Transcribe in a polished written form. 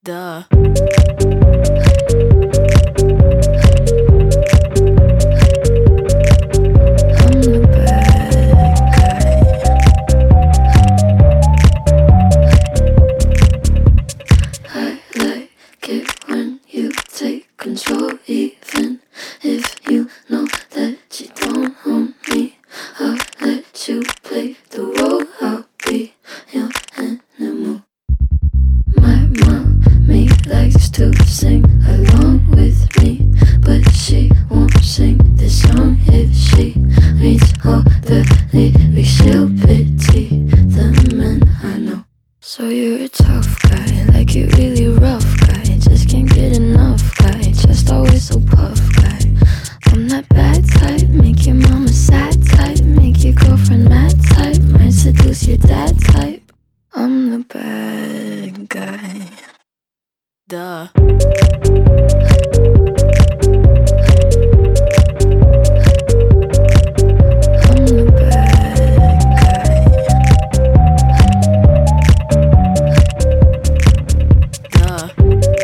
Duh. I'm the bad guy. I like it when you take control, even if you know that you don't own me. I'll let you play the role, I'll be your animal. My mommy likes to sing along with me, but she won't sing this song if she reads all the lyrics. She'll pity the men I know. So you're a tough guy, like you really rough guy. Just can't get enough guy, just always so puff guy. I'm that bad type, make your mama sad type, make your girlfriend mad type, might seduce your dad type. I'm the bad guy. Duh. I'm the bad guy. Duh.